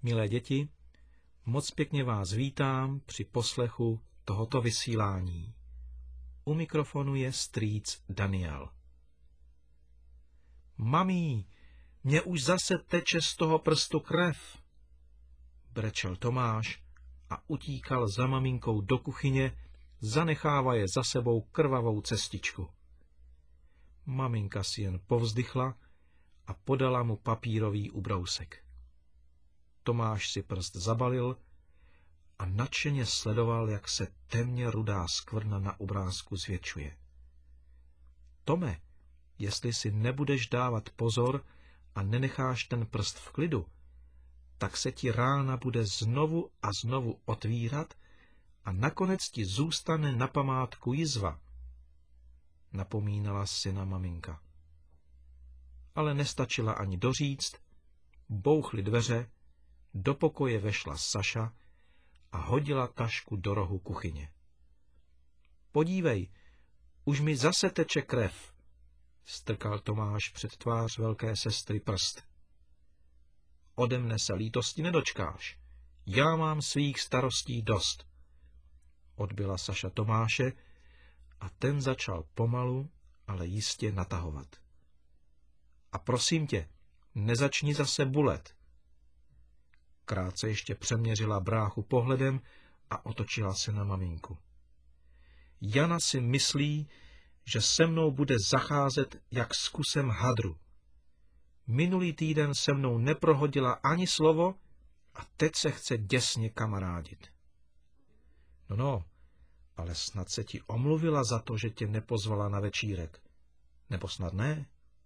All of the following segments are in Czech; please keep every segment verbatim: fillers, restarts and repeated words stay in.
Milé děti, moc pěkně vás vítám při poslechu tohoto vysílání. U mikrofonu je strýc Daniel. Mamí, mě už zase teče z toho prstu krev, brečel Tomáš a utíkal za maminkou do kuchyně, zanechávaje za sebou krvavou cestičku. Maminka si jen povzdychla a podala mu papírový ubrousek. Tomáš si prst zabalil a nadšeně sledoval, jak se temně rudá skvrna na obrázku zvětšuje. Tome, jestli si nebudeš dávat pozor a nenecháš ten prst v klidu, tak se ti rána bude znovu a znovu otvírat a nakonec ti zůstane na památku jizva, napomínala syna maminka. Ale nestačila ani doříct, bouchly dveře, do pokoje vešla Saša a hodila tašku do rohu kuchyně. Podívej, už mi zase teče krev, strkal Tomáš před tvář velké sestry prst. Ode mne se lítosti nedočkáš, já mám svých starostí dost, odbyla Saša Tomáše a ten začal pomalu, ale jistě natahovat. A prosím tě, nezačni zase bulet. Krátce ještě přeměřila bráchu pohledem a otočila se na maminku. Jana si myslí, že se mnou bude zacházet jak s kusem hadru. Minulý týden se mnou neprohodila ani slovo a teď se chce děsně kamarádit. No no, ale snad se ti omluvila za to, že tě nepozvala na večírek. Nebo snad ne?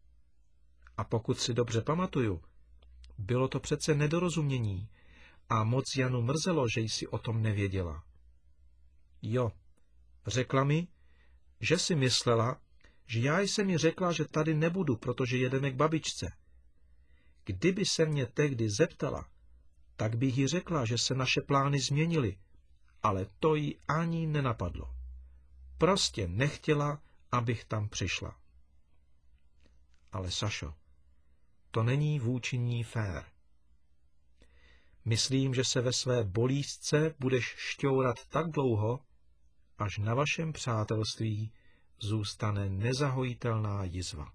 A pokud si dobře pamatuju, bylo to přece nedorozumění a moc Janu mrzelo, že jsi o tom nevěděla. Jo, řekla mi, že si myslela, že já jsem mi řekla, že tady nebudu, protože jedeme k babičce. Kdyby se mě tehdy zeptala, tak bych jí řekla, že se naše plány změnily, ale to jí ani nenapadlo. Prostě nechtěla, abych tam přišla. Ale Sašo, to není vůči ní fér. Myslím, že se ve své bolístce budeš šťourat tak dlouho, až na vašem přátelství zůstane nezahojitelná jizva.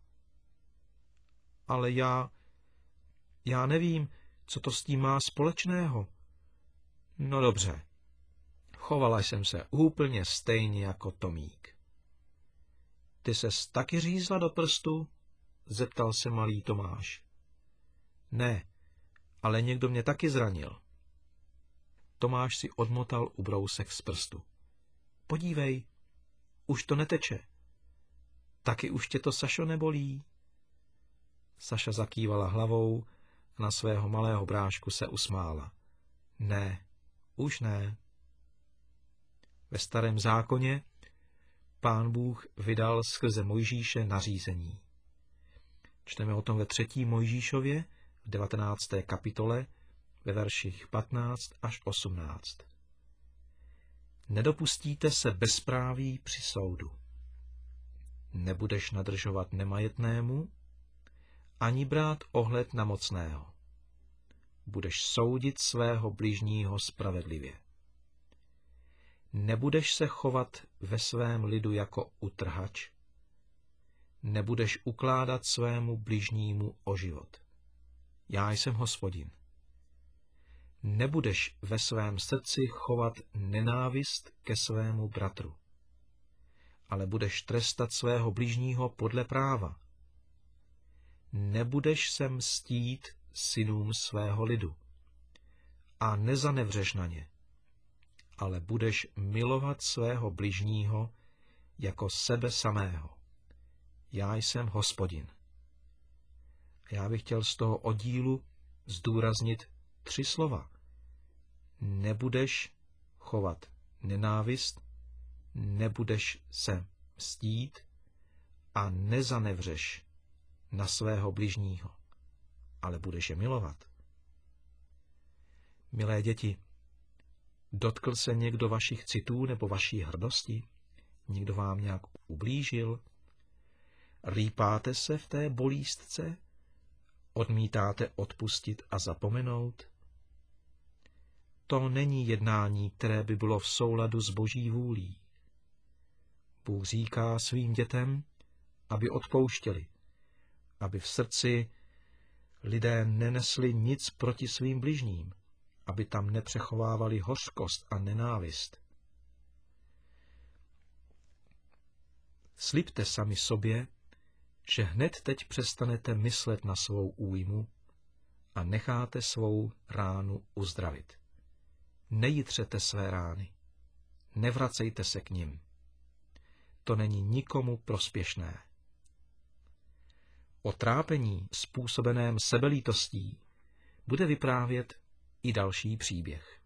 Ale já, já nevím, co to s tím má společného. No dobře, chovala jsem se úplně stejně jako Tomík. Ty ses taky řízla do prstu? Zeptal se malý Tomáš. Ne, ale někdo mě taky zranil. Tomáš si odmotal ubrousek z prstu. Podívej, už to neteče. Taky už tě to, Sašo, nebolí? Saša zakývala hlavou a na svého malého brášku se usmála. Ne, už ne. Ve starém zákoně Pán Bůh vydal skrze Mojžíše nařízení. Čteme o tom ve třetí Mojžíšově v devatenácté kapitole ve verších patnáct až osmnáct. Nedopustíte se bezpráví při soudu. Nebudeš nadržovat nemajetnému, ani brát ohled na mocného. Budeš soudit svého bližního spravedlivě. Nebudeš se chovat ve svém lidu jako utrhač, nebudeš ukládat svému bližnímu o život. Já jsem Hospodin. Nebudeš ve svém srdci chovat nenávist ke svému bratru, ale budeš trestat svého bližního podle práva. Nebudeš se mstít synům svého lidu a nezanevřeš na ně, ale budeš milovat svého bližního jako sebe samého. Já jsem Hospodin. Já bych chtěl z toho oddílu zdůraznit tři slova. Nebudeš chovat nenávist, nebudeš se mstít a nezanevřeš na svého bližního, ale budeš je milovat. Milé děti, dotkl se někdo vašich citů nebo vaší hrdosti? Někdo vám nějak ublížil? Rýpáte se v té bolístce? Odmítáte odpustit a zapomenout? To není jednání, které by bylo v souladu s Boží vůlí. Bůh říká svým dětem, aby odpouštěli, aby v srdci lidé nenesli nic proti svým bližním, aby tam nepřechovávali hořkost a nenávist. Slibte sami sobě, že hned teď přestanete myslet na svou újmu a necháte svou ránu uzdravit. Nejitřete své rány, nevracejte se k nim. To není nikomu prospěšné. O trápení způsobeném sebelítostí bude vyprávět i další příběh.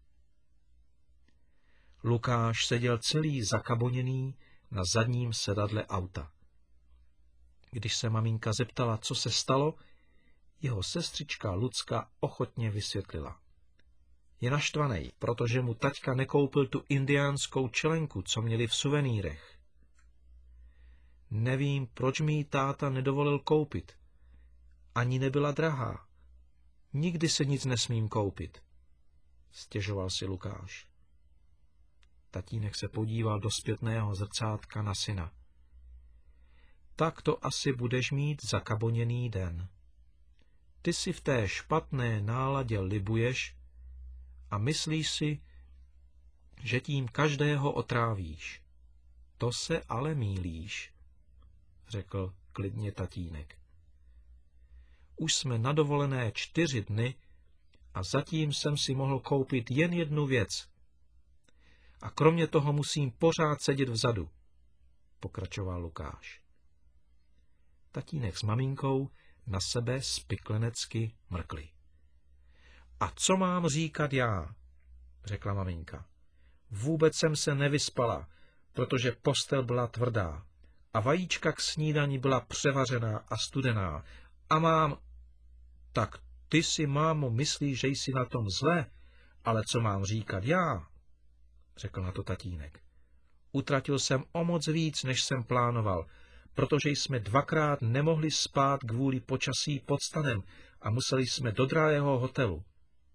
Lukáš seděl celý zakaboněný na zadním sedadle auta. Když se maminka zeptala, co se stalo, jeho sestřička Lucka ochotně vysvětlila. Je naštvanej, protože mu taťka nekoupil tu indiánskou čelenku, co měli v suvenýrech. Nevím, proč mi ji táta nedovolil koupit. Ani nebyla drahá. Nikdy se nic nesmím koupit, stěžoval si Lukáš. Tatínek se podíval do zpětného zrcátka na syna. Tak to asi budeš mít zakaboněný den. Ty si v té špatné náladě libuješ a myslíš si, že tím každého otrávíš. To se ale mýlíš, řekl klidně tatínek. Už jsme na dovolené čtyři dny a zatím jsem si mohl koupit jen jednu věc. A kromě toho musím pořád sedět vzadu, pokračoval Lukáš. Tatínek s maminkou na sebe spiklenecky mrkli. A co mám říkat já, řekla maminka. Vůbec jsem se nevyspala, protože postel byla tvrdá a vajíčka k snídani byla převařená a studená. A mám... Tak ty si, mámo, myslíš, že jsi na tom zle, ale co mám říkat já, řekl na to tatínek. Utratil jsem o moc víc, než jsem plánoval, protože jsme dvakrát nemohli spát kvůli počasí pod stanem a museli jsme do drahého hotelu.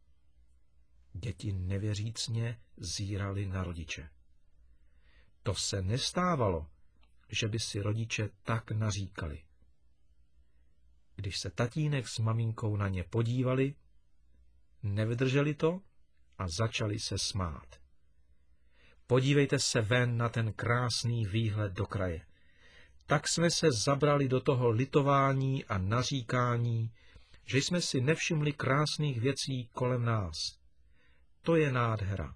Děti nevěřícně zírali na rodiče. To se nestávalo, že by si rodiče tak naříkali. Když se tatínek s maminkou na ně podívali, nevydrželi to a začali se smát. Podívejte se ven na ten krásný výhled do kraje. Tak jsme se zabrali do toho litování a naříkání, že jsme si nevšimli krásných věcí kolem nás. To je nádhera.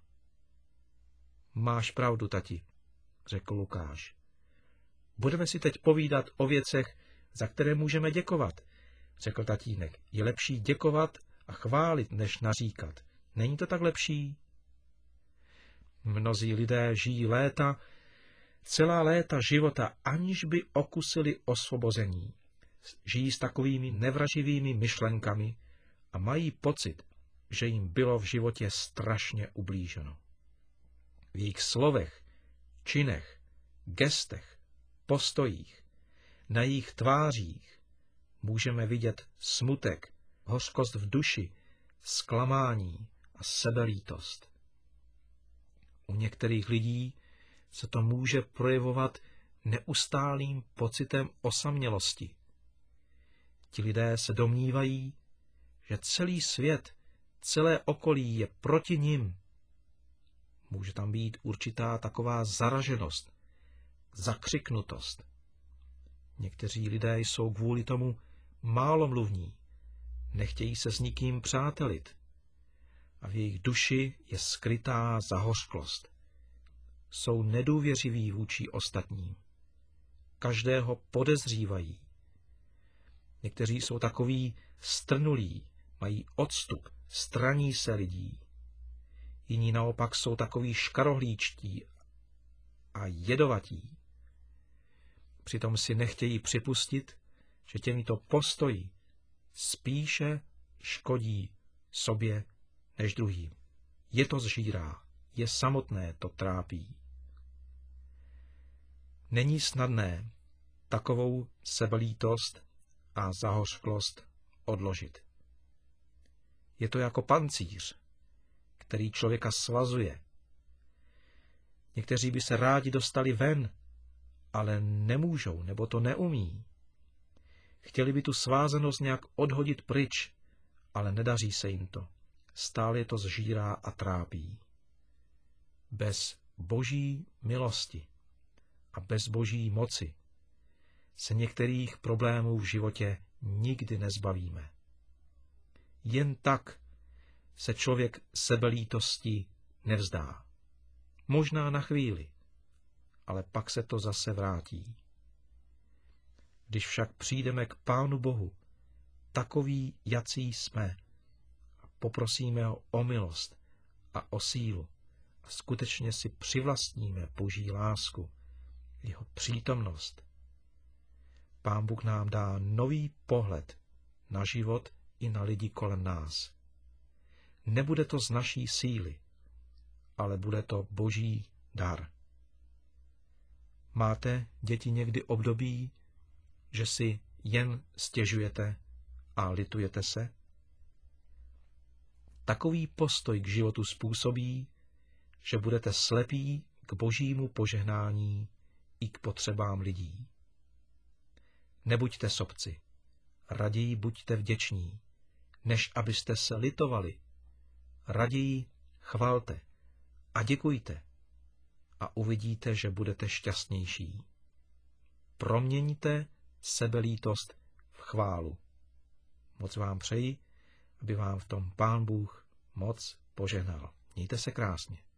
Máš pravdu, tati, řekl Lukáš. Budeme si teď povídat o věcech, za které můžeme děkovat, řekl tatínek. Je lepší děkovat a chválit, než naříkat. Není to tak lepší? Mnozí lidé žijí léta, celá léta života, aniž by okusili osvobození. Žijí s takovými nevraživými myšlenkami a mají pocit, že jim bylo v životě strašně ublíženo. V jejich slovech, činech, gestech, postojích, na jejich tvářích můžeme vidět smutek, hořkost v duši, zklamání a sebelítost. U některých lidí se to může projevovat neustálým pocitem osamělosti. Ti lidé se domnívají, že celý svět, celé okolí je proti nim. Může tam být určitá taková zaraženost, zakřiknutost. Někteří lidé jsou kvůli tomu málomluvní, nechtějí se s nikým přátelit a v jejich duši je skrytá zahořklost. Jsou nedůvěřiví vůči ostatním. Každého podezřívají. Někteří jsou takoví strnulí, mají odstup, straní se lidí. Jiní naopak jsou takoví škarohlíčtí a jedovatí. Přitom si nechtějí připustit, že těmito postoji spíše škodí sobě než druhým. Je to zžírá, je samotné to trápí. Není snadné takovou sebelítost a zahořklost odložit. Je to jako pancíř, který člověka svazuje. Někteří by se rádi dostali ven, ale nemůžou, nebo to neumí. Chtěli by tu svázanost nějak odhodit pryč, ale nedaří se jim to. Stále je to zžírá a trápí. Bez boží milosti a bez boží moci se některých problémů v životě nikdy nezbavíme. Jen tak se člověk sebelítosti nevzdá. Možná na chvíli, ale pak se to zase vrátí. Když však přijdeme k Pánu Bohu, takoví, jací jsme, a poprosíme ho o milost a o sílu, a skutečně si přivlastníme boží lásku, jeho přítomnost, Pán Bůh nám dá nový pohled na život i na lidi kolem nás. Nebude to z naší síly, ale bude to boží dar. Máte, děti, někdy období, že si jen stěžujete a litujete se? Takový postoj k životu způsobí, že budete slepí k božímu požehnání i k potřebám lidí. Nebuďte sobci, raději buďte vděční, než abyste se litovali. Raději chvalte a děkujte a uvidíte, že budete šťastnější. Proměňte sebelítost v chválu. Moc vám přeji, aby vám v tom Pán Bůh moc požehnal. Mějte se krásně.